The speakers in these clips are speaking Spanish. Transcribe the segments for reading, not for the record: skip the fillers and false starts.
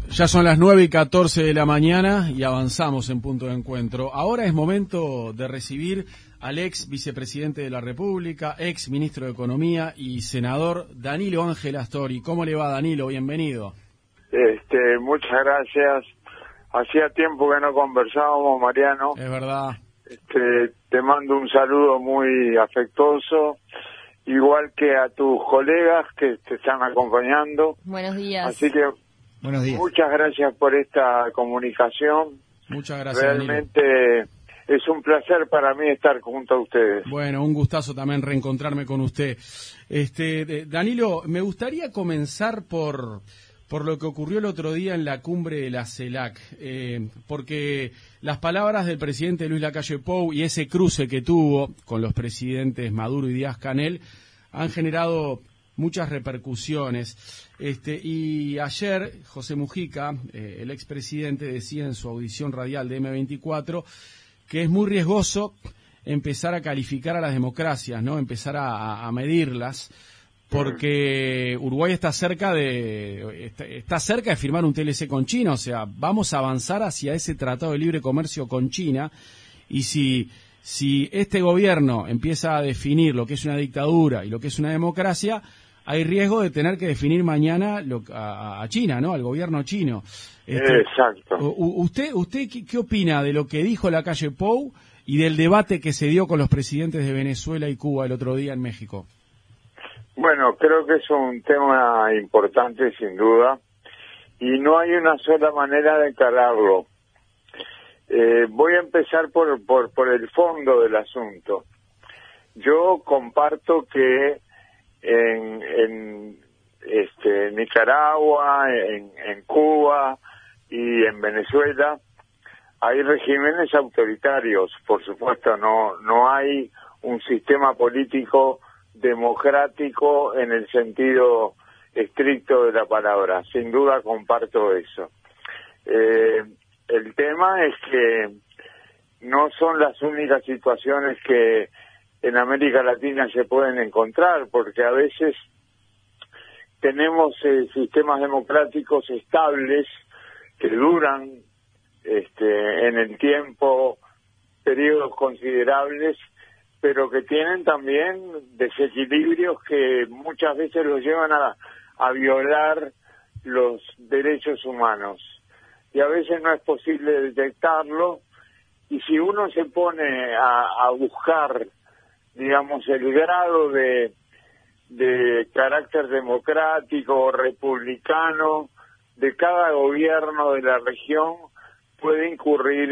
Ya son las 9:14 de la mañana y avanzamos en punto de encuentro. Ahora es momento de recibir al ex vicepresidente de la República, ex ministro de Economía y senador Danilo Ángel Astori. ¿Cómo le va, Danilo? Bienvenido. Muchas gracias. Hacía tiempo que no conversábamos, Mariano. Es verdad. Te mando un saludo muy afectuoso, igual que a tus colegas que te están acompañando. Buenos días. Así que Buenos días. Muchas gracias por esta comunicación. Muchas gracias, Realmente Danilo. Es un placer para mí estar junto a ustedes. Bueno, un gustazo también reencontrarme con usted. Danilo, me gustaría comenzar por lo que ocurrió el otro día en la cumbre de la CELAC, porque las palabras del presidente Luis Lacalle Pou y ese cruce que tuvo con los presidentes Maduro y Díaz-Canel han generado muchas repercusiones. Y ayer José Mujica, el expresidente, decía en su audición radial de M24 que es muy riesgoso empezar a calificar a las democracias, ¿no? Empezar a medirlas, porque Uruguay está cerca de firmar un TLC con China, o sea, vamos a avanzar hacia ese tratado de libre comercio con China, y si este gobierno empieza a definir lo que es una dictadura y lo que es una democracia, hay riesgo de tener que definir mañana a China, ¿no? Al gobierno chino. Exacto. ¿Usted qué opina de lo que dijo Lacalle Pou y del debate que se dio con los presidentes de Venezuela y Cuba el otro día en México? Bueno, creo que es un tema importante, sin duda, y no hay una sola manera de encararlo. Voy a empezar por el fondo del asunto. Yo comparto que en Nicaragua, en Cuba y en Venezuela hay regímenes autoritarios. Por supuesto, no hay un sistema político democrático en el sentido estricto de la palabra. Sin duda comparto eso. El tema es que no son las únicas situaciones que en América Latina se pueden encontrar, porque a veces tenemos sistemas democráticos estables que duran en el tiempo periodos considerables, pero que tienen también desequilibrios que muchas veces los llevan a violar los derechos humanos. Y a veces no es posible detectarlo, y si uno se pone a buscar, digamos, el grado de carácter democrático o republicano de cada gobierno de la región, puede incurrir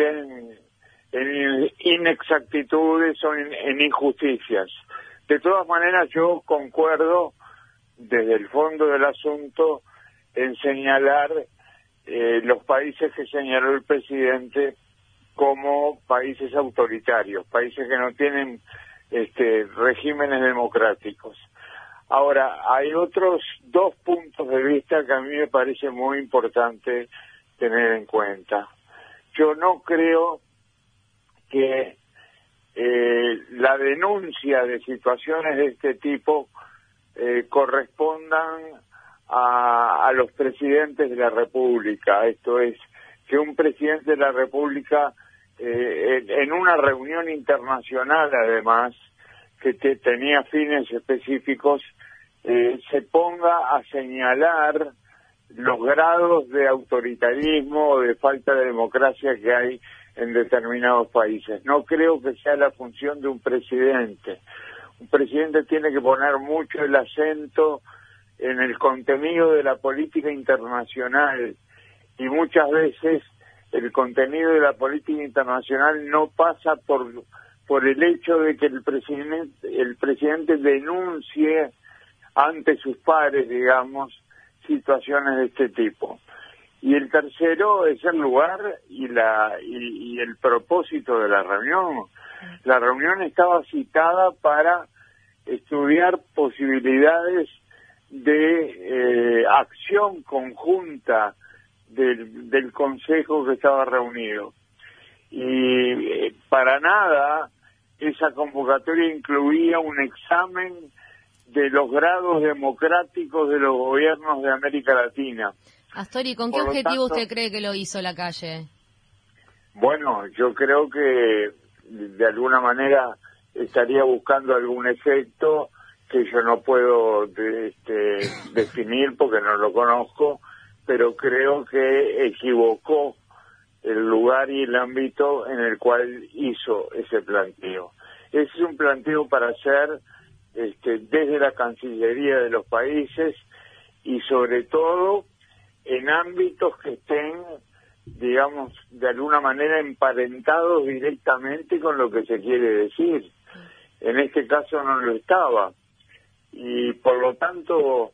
en inexactitudes o en injusticias. De todas maneras, yo concuerdo desde el fondo del asunto en señalar los países que señaló el presidente como países autoritarios, países que no tienen regímenes democráticos. Ahora, hay otros dos puntos de vista que a mí me parece muy importante tener en cuenta. Yo no creo que la denuncia de situaciones de este tipo correspondan a los presidentes de la República. Esto es, que un presidente de la República en una reunión internacional, además, que tenía fines específicos, se ponga a señalar los grados de autoritarismo o de falta de democracia que hay en determinados países. No creo que sea la función de un presidente. Un presidente tiene que poner mucho el acento en el contenido de la política internacional, y muchas veces el contenido de la política internacional no pasa por el hecho de que el presidente denuncie ante sus pares, digamos, situaciones de este tipo. Y el tercero es el lugar y el propósito de la reunión. La reunión estaba citada para estudiar posibilidades de acción conjunta del Consejo que estaba reunido. Y para nada esa convocatoria incluía un examen de los grados democráticos de los gobiernos de América Latina. Astori, ¿con qué objetivo usted cree que lo hizo Lacalle? Bueno, yo creo que de alguna manera estaría buscando algún efecto que yo no puedo definir porque no lo conozco, pero creo que equivocó el lugar y el ámbito en el cual hizo ese planteo. Ese es un planteo para hacer desde la Cancillería de los países y sobre todo en ámbitos que estén, digamos, de alguna manera emparentados directamente con lo que se quiere decir. En este caso no lo estaba. Y por lo tanto,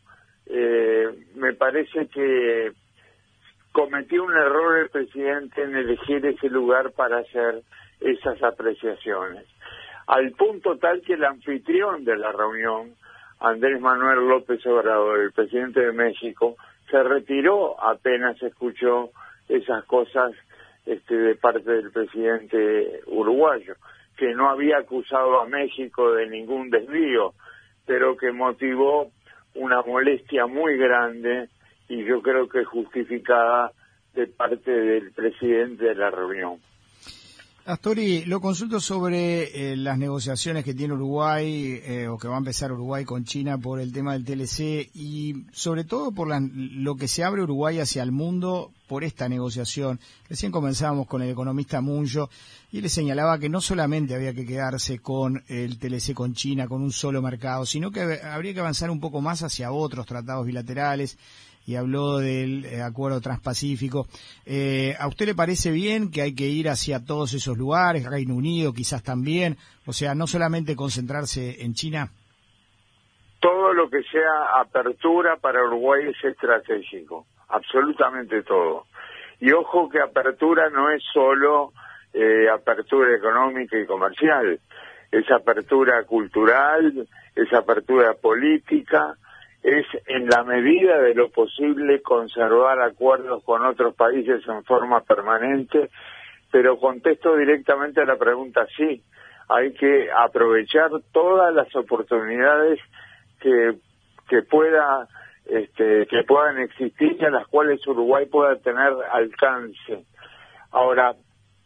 me parece que cometió un error el presidente en elegir ese lugar para hacer esas apreciaciones. Al punto tal que el anfitrión de la reunión, Andrés Manuel López Obrador, el presidente de México, se retiró apenas escuchó esas cosas de parte del presidente uruguayo, que no había acusado a México de ningún desvío, pero que motivó una molestia muy grande y yo creo que justificada de parte del presidente de la reunión. Astori, lo consulto sobre las negociaciones que tiene Uruguay o que va a empezar Uruguay con China por el tema del TLC y sobre todo por lo que se abre Uruguay hacia el mundo por esta negociación. Recién comenzábamos con el economista Munjo y le señalaba que no solamente había que quedarse con el TLC con China, con un solo mercado, sino que habría que avanzar un poco más hacia otros tratados bilaterales y habló del acuerdo transpacífico. ¿A usted le parece bien que hay que ir hacia todos esos lugares, Reino Unido quizás también, o sea, no solamente concentrarse en China? Todo lo que sea apertura para Uruguay es estratégico, absolutamente todo. Y ojo que apertura no es solo apertura económica y comercial, es apertura cultural, es apertura política, es en la medida de lo posible conservar acuerdos con otros países en forma permanente, pero contesto directamente a la pregunta, sí, hay que aprovechar todas las oportunidades que puedan existir y a las cuales Uruguay pueda tener alcance. Ahora,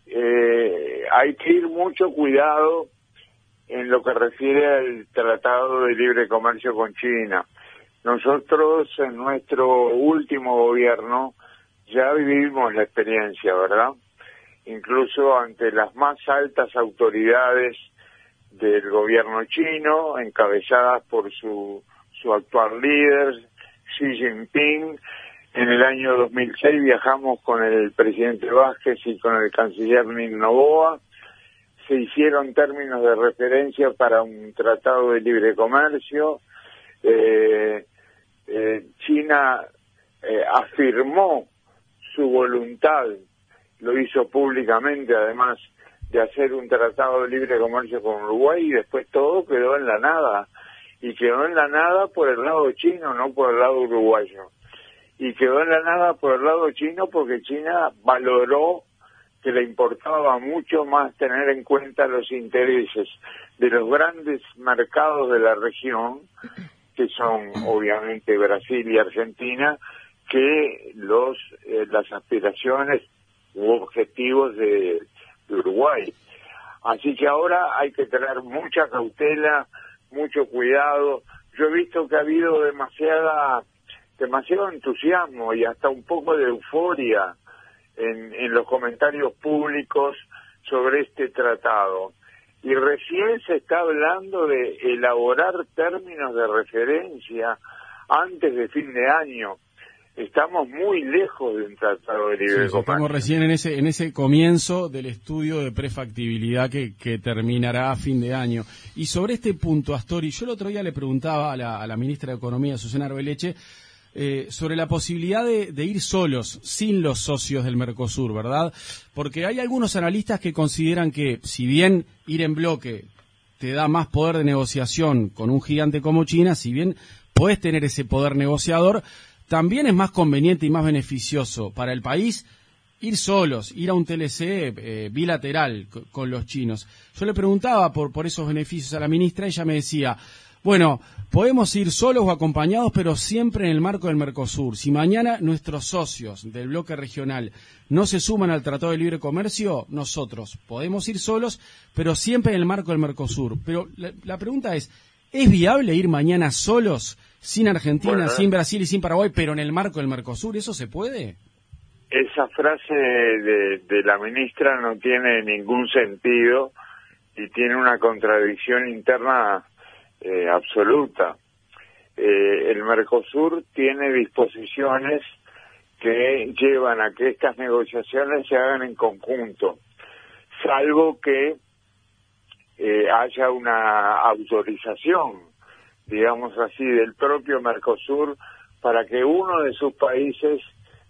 hay que ir mucho cuidado en lo que refiere al Tratado de Libre Comercio con China. Nosotros en nuestro último gobierno ya vivimos la experiencia, ¿verdad? Incluso ante las más altas autoridades del gobierno chino, encabezadas por su actual líder, Xi Jinping. En el año 2006 viajamos con el presidente Vázquez y con el canciller Nin Noboa. Se hicieron términos de referencia para un tratado de libre comercio. China afirmó su voluntad, lo hizo públicamente además, de hacer un tratado de libre comercio con Uruguay y después todo quedó en la nada. Y quedó en la nada por el lado chino, no por el lado uruguayo. Y quedó en la nada por el lado chino porque China valoró que le importaba mucho más tener en cuenta los intereses de los grandes mercados de la región, que son obviamente Brasil y Argentina, que las aspiraciones u objetivos de Uruguay. Así que ahora hay que tener mucha cautela, mucho cuidado. Yo he visto que ha habido demasiado entusiasmo y hasta un poco de euforia en los comentarios públicos sobre este tratado. Y recién se está hablando de elaborar términos de referencia antes de fin de año. Estamos muy lejos de un tratado de libre comercio. Estamos recién en ese comienzo del estudio de prefactibilidad que terminará a fin de año. Y sobre este punto, Astori, yo el otro día le preguntaba a la ministra de Economía, Susana Arbeleche, sobre la posibilidad de ir solos, sin los socios del Mercosur, ¿verdad? Porque hay algunos analistas que consideran que, si bien ir en bloque te da más poder de negociación con un gigante como China, si bien podés tener ese poder negociador, también es más conveniente y más beneficioso para el país ir solos, ir a un TLC bilateral con los chinos. Yo le preguntaba por esos beneficios a la ministra, ella me decía, Bueno, podemos ir solos o acompañados, pero siempre en el marco del Mercosur. Si mañana nuestros socios del bloque regional no se suman al Tratado de Libre Comercio, nosotros podemos ir solos, pero siempre en el marco del Mercosur. Pero la pregunta es viable ir mañana solos, sin Argentina, sin Brasil y sin Paraguay, pero en el marco del Mercosur? ¿Eso se puede? Esa frase de la ministra no tiene ningún sentido y tiene una contradicción interna absoluta. El Mercosur tiene disposiciones que llevan a que estas negociaciones se hagan en conjunto, salvo que haya una autorización, digamos así, del propio Mercosur para que uno de sus países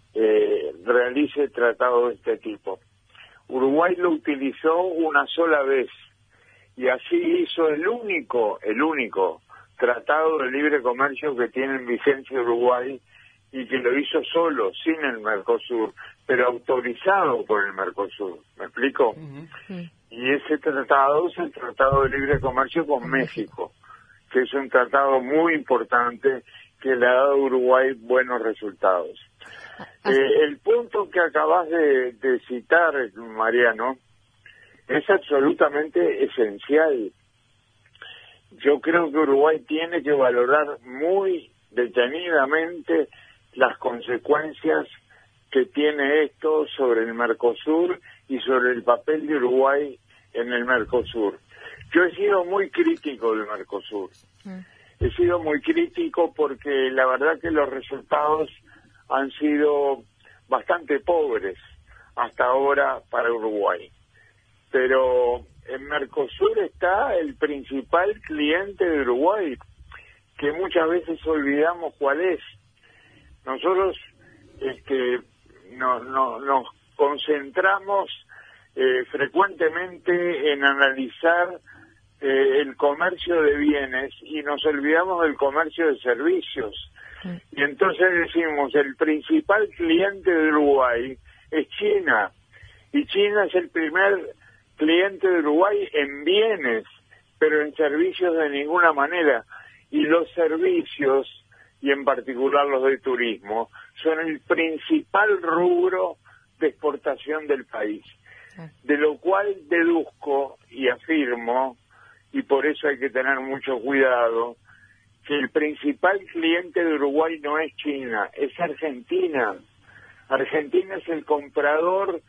realice tratado de este tipo. Uruguay lo utilizó una sola vez y así hizo el único tratado de libre comercio que tiene en vigencia Uruguay, y que lo hizo solo, sin el Mercosur, pero autorizado por el Mercosur. ¿Me explico? Sí. Y ese tratado es el Tratado de Libre Comercio con México, que es un tratado muy importante que le ha dado a Uruguay buenos resultados. El punto que acabas de citar, Mariano, es absolutamente esencial. Yo creo que Uruguay tiene que valorar muy detenidamente las consecuencias que tiene esto sobre el Mercosur y sobre el papel de Uruguay en el Mercosur. Yo he sido muy crítico del Mercosur. He sido muy crítico porque la verdad que los resultados han sido bastante pobres hasta ahora para Uruguay. Pero en Mercosur está el principal cliente de Uruguay, que muchas veces olvidamos cuál es. Nosotros nos concentramos frecuentemente en analizar el comercio de bienes y nos olvidamos del comercio de servicios. Y entonces decimos, el principal cliente de Uruguay es China, y China es el primer cliente de Uruguay en bienes, pero en servicios de ninguna manera. Y los servicios, y en particular los de turismo, son el principal rubro de exportación del país. De lo cual deduzco y afirmo, y por eso hay que tener mucho cuidado, que el principal cliente de Uruguay no es China, es Argentina. Argentina es el comprador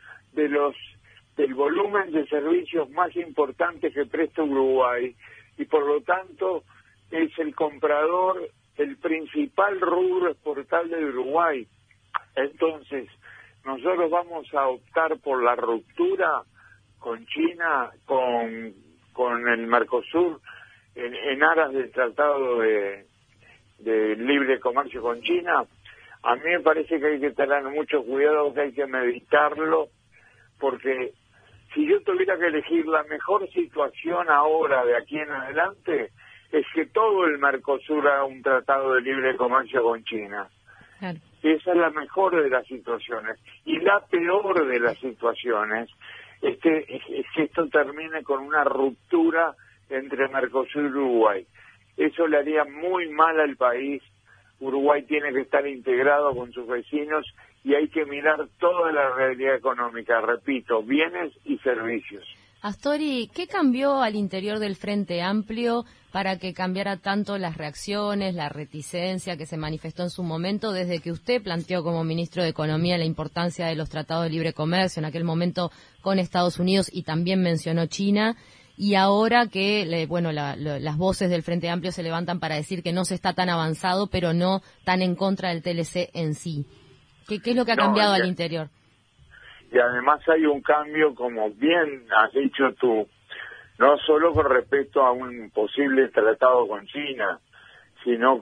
del volumen de servicios más importantes que presta Uruguay, y por lo tanto es el comprador, el principal rubro exportable de Uruguay. Entonces, nosotros vamos a optar por la ruptura con China, con el Mercosur, en aras del Tratado de Libre Comercio con China. A mí me parece que hay que tener mucho cuidado, que hay que meditarlo, porque si yo tuviera que elegir la mejor situación ahora, de aquí en adelante, es que todo el Mercosur haga un tratado de libre comercio con China. Claro. Esa es la mejor de las situaciones. Y la peor de las situaciones es que esto termine con una ruptura entre Mercosur y Uruguay. Eso le haría muy mal al país. Uruguay tiene que estar integrado con sus vecinos y hay que mirar toda la realidad económica, repito, bienes y servicios. Astori, ¿qué cambió al interior del Frente Amplio para que cambiara tanto las reacciones, la reticencia que se manifestó en su momento desde que usted planteó como ministro de Economía la importancia de los tratados de libre comercio, en aquel momento con Estados Unidos, y también mencionó China, y ahora que las voces del Frente Amplio se levantan para decir que no se está tan avanzado, pero no tan en contra del TLC en sí? ¿Qué es lo que ha cambiado al interior? Y además hay un cambio, como bien has dicho tú, no solo con respecto a un posible tratado con China, sino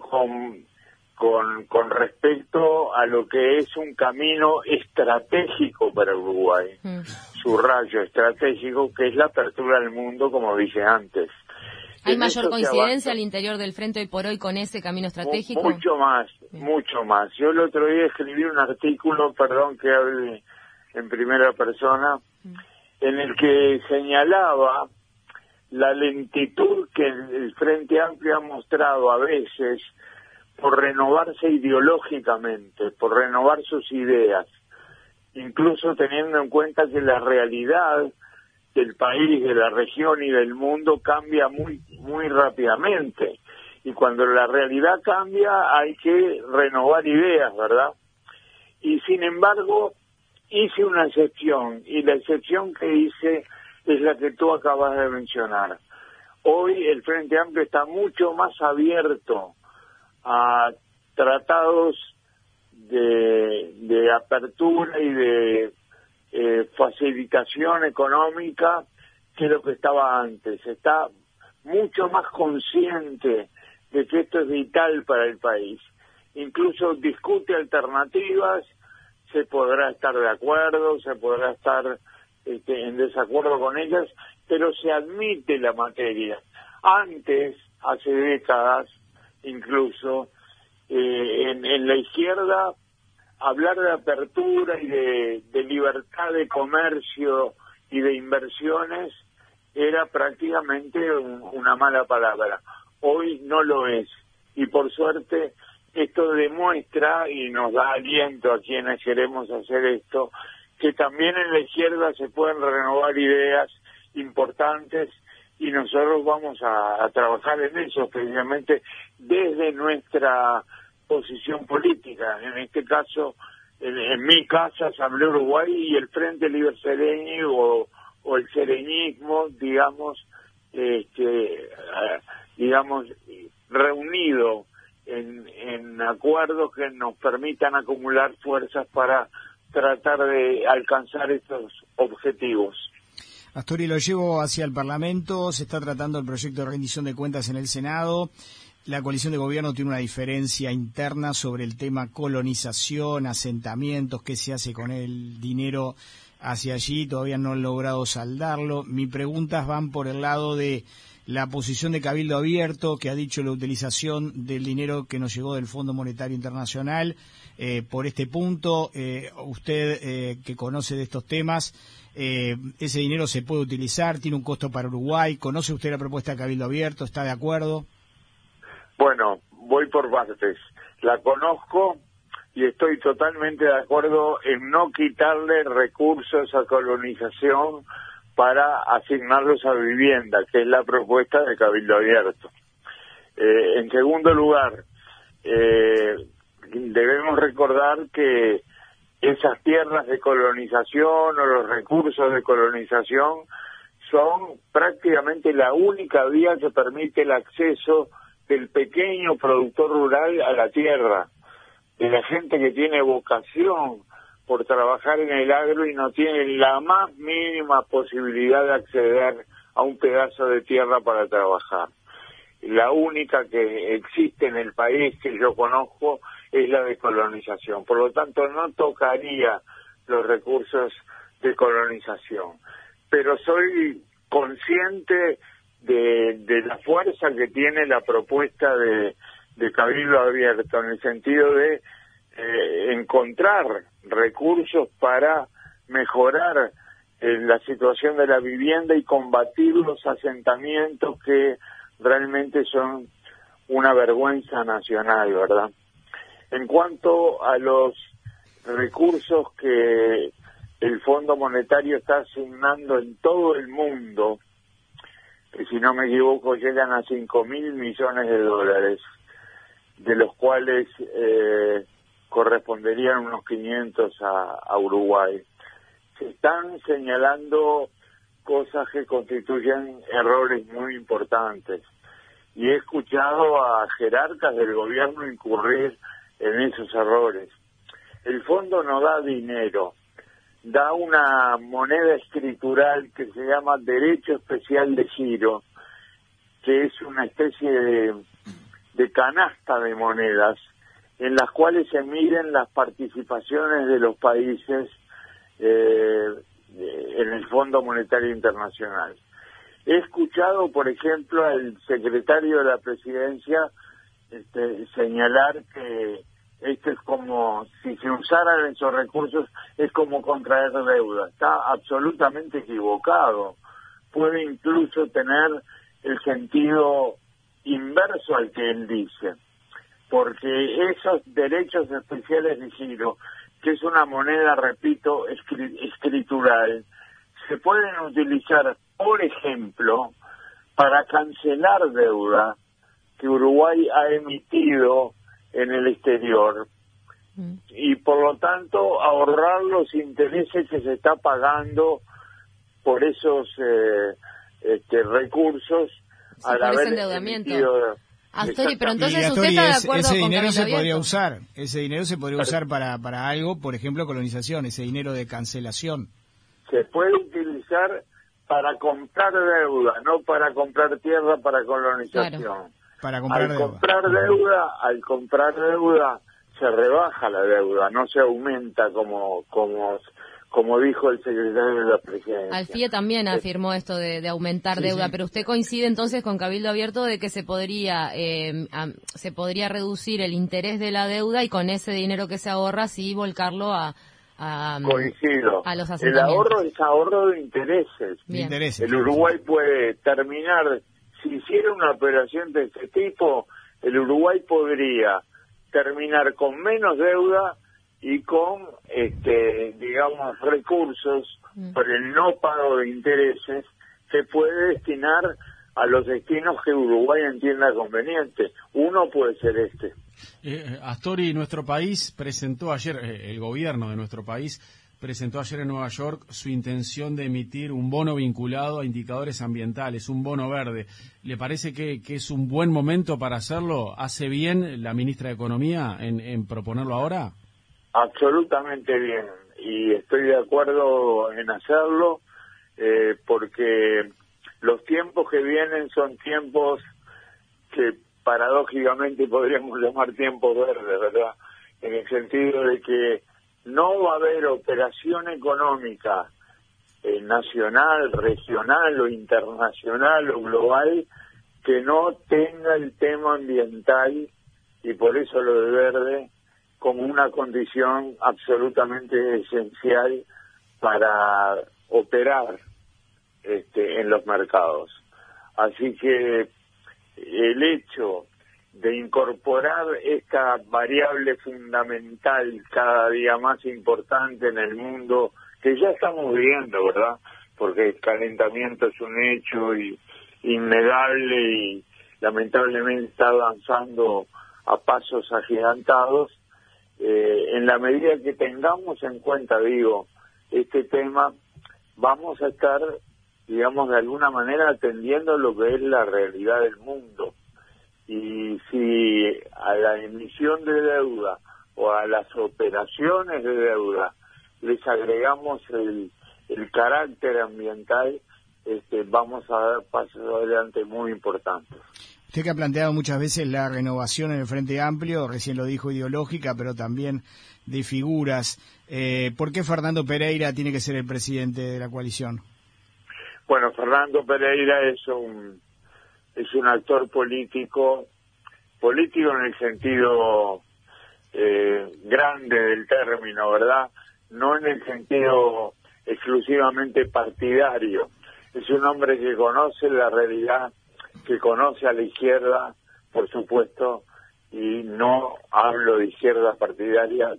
con respecto a lo que es un camino estratégico para Uruguay, subrayo estratégico, que es la apertura al mundo, como dije antes. ¿Hay mayor coincidencia al interior del Frente hoy por hoy con ese camino estratégico? Mucho más. Yo el otro día escribí un artículo, perdón que hable en primera persona, en el que señalaba la lentitud que el Frente Amplio ha mostrado a veces por renovarse ideológicamente, por renovar sus ideas, incluso teniendo en cuenta que la realidad del país, de la región y del mundo cambia muy rápidamente. Y cuando la realidad cambia hay que renovar ideas, ¿verdad? Y sin embargo, hice una excepción, y la excepción que hice es la que tú acabas de mencionar. Hoy el Frente Amplio está mucho más abierto a tratados de apertura y de facilitación económica que lo que estaba antes. Está mucho más consciente de que esto es vital para el país. Incluso discute alternativas, se podrá estar de acuerdo, se podrá estar en desacuerdo con ellas, pero se admite la materia. Antes, hace décadas, incluso, en la izquierda, hablar de apertura y de libertad de comercio y de inversiones era prácticamente una mala palabra. Hoy no lo es. Y por suerte, esto demuestra y nos da aliento a quienes queremos hacer esto, que también en la izquierda se pueden renovar ideas importantes, y nosotros vamos a trabajar en eso, precisamente desde nuestra posición política. En este caso, en mi caso, Asamblea Uruguay y el Frente Libre Sereñi o el sereñismo, digamos, reunido en acuerdos que nos permitan acumular fuerzas para tratar de alcanzar estos objetivos. Astori, lo llevo hacia el Parlamento, se está tratando el proyecto de rendición de cuentas en el Senado. La coalición de gobierno tiene una diferencia interna sobre el tema colonización, asentamientos, qué se hace con el dinero hacia allí, todavía no han logrado saldarlo. Mis preguntas van por el lado de la posición de Cabildo Abierto, que ha dicho la utilización del dinero que nos llegó del Fondo Monetario Internacional por este punto. Usted que conoce de estos temas, ¿ese dinero se puede utilizar? ¿Tiene un costo para Uruguay? ¿Conoce usted la propuesta de Cabildo Abierto? ¿Está de acuerdo? Bueno, voy por partes. La conozco y estoy totalmente de acuerdo en no quitarle recursos a colonización para asignarlos a vivienda, que es la propuesta de Cabildo Abierto. En segundo lugar, debemos recordar que esas tierras de colonización o los recursos de colonización son prácticamente la única vía que permite el acceso del pequeño productor rural a la tierra, de la gente que tiene vocación por trabajar en el agro y no tiene la más mínima posibilidad de acceder a un pedazo de tierra para trabajar. La única que existe en el país que yo conozco es la de colonización. Por lo tanto, no tocaría los recursos de colonización. Pero soy consciente de la fuerza que tiene la propuesta de Cabildo Abierto, en el sentido de encontrar recursos para mejorar la situación de la vivienda y combatir los asentamientos que realmente son una vergüenza nacional, ¿verdad? En cuanto a los recursos que el Fondo Monetario está asignando en todo el mundo, que si no me equivoco llegan a 5.000 millones de dólares, de los cuales corresponderían unos 500 a Uruguay. Se están señalando cosas que constituyen errores muy importantes, y he escuchado a jerarcas del gobierno incurrir en esos errores. El fondo no da dinero, da una moneda escritural que se llama Derecho Especial de Giro, que es una especie de canasta de monedas en las cuales se miden las participaciones de los países en el Fondo Monetario Internacional. He escuchado, por ejemplo, al secretario de la Presidencia señalar que esto es como, si se usaran esos recursos, es como contraer deuda. Está absolutamente equivocado, puede incluso tener el sentido inverso al que él dice, porque esos derechos especiales de giro, que es una moneda, repito, escritural, se pueden utilizar, por ejemplo, para cancelar deuda que Uruguay ha emitido en el exterior y por lo tanto ahorrar los intereses que se está pagando por esos recursos al haber emitido. Astori, pero entonces Astori, usted está de acuerdo ese con dinero se Cabildo podría Abierto. usar, ese dinero se podría usar para algo, por ejemplo, colonización, ese dinero de cancelación. Se puede utilizar para comprar deuda, no para comprar tierra para colonización. Claro. Para comprar deuda. Al comprar deuda se rebaja la deuda, no se aumenta como dijo el secretario de la Presidencia. Alfie también afirmó esto de aumentar deuda, sí. pero usted coincide entonces con Cabildo Abierto de que se podría reducir el interés de la deuda y con ese dinero que se ahorra sí volcarlo Coincido. a los El asentamientos. ahorro es ahorro de intereses. Bien. El Uruguay puede terminar, si hiciera una operación de este tipo, el Uruguay podría terminar con menos deuda y con, digamos, recursos por el no pago de intereses que puede destinar a los destinos que Uruguay entienda conveniente. Uno puede ser este. Astori, nuestro país presentó ayer, el gobierno de nuestro país presentó ayer en Nueva York su intención de emitir un bono vinculado a indicadores ambientales, un bono verde. ¿Le parece que es un buen momento para hacerlo? ¿Hace bien la ministra de Economía en proponerlo ahora? Absolutamente bien, y estoy de acuerdo en hacerlo, porque los tiempos que vienen son tiempos que paradójicamente podríamos llamar tiempos verdes, ¿verdad? En el sentido de que no va a haber operación económica nacional, regional o internacional o global que no tenga el tema ambiental, y por eso lo de verde como una condición absolutamente esencial para operar en los mercados. Así que el hecho de incorporar esta variable fundamental cada día más importante en el mundo, que ya estamos viendo, ¿verdad? Porque el calentamiento es un hecho innegable y lamentablemente está avanzando a pasos agigantados. En la medida que tengamos en cuenta, este tema, vamos a estar, digamos, de alguna manera atendiendo lo que es la realidad del mundo. Y si a la emisión de deuda o a las operaciones de deuda les agregamos el carácter ambiental, vamos a dar pasos adelante muy importantes. Usted que ha planteado muchas veces la renovación en el Frente Amplio, recién lo dijo ideológica, pero también de figuras. ¿Por qué Fernando Pereira tiene que ser el presidente de la coalición? Bueno, Fernando Pereira es un actor político en el sentido grande del término, ¿verdad? No en el sentido exclusivamente partidario. Es un hombre que conoce la realidad, que conoce a la izquierda, por supuesto, y no hablo de izquierda partidaria,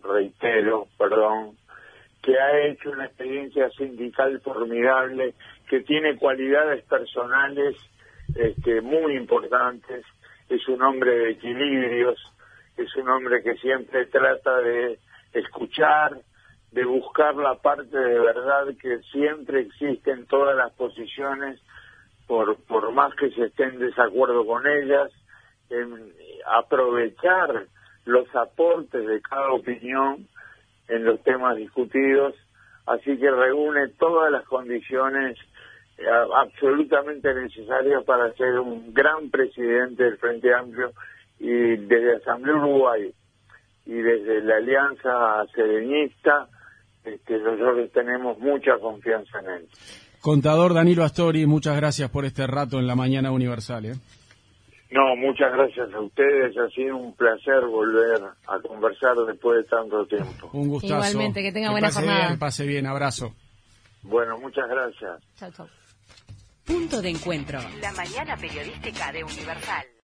que ha hecho una experiencia sindical formidable, que tiene cualidades personales muy importantes, es un hombre de equilibrios, es un hombre que siempre trata de escuchar, de buscar la parte de verdad que siempre existe en todas las posiciones, por más que se esté en desacuerdo con ellas, en aprovechar los aportes de cada opinión en los temas discutidos, así que reúne todas las condiciones absolutamente necesarias para ser un gran presidente del Frente Amplio, y desde Asamblea Uruguay y desde la Alianza Serenista nosotros tenemos mucha confianza en él. Contador Danilo Astori, muchas gracias por este rato en la Mañana Universal. No, muchas gracias a ustedes, ha sido un placer volver a conversar después de tanto tiempo. Un gustazo. Igualmente, que tenga buena jornada. Bien, pase bien, abrazo. Bueno, muchas gracias. Chao, chao. Punto de encuentro. La mañana periodística de Universal.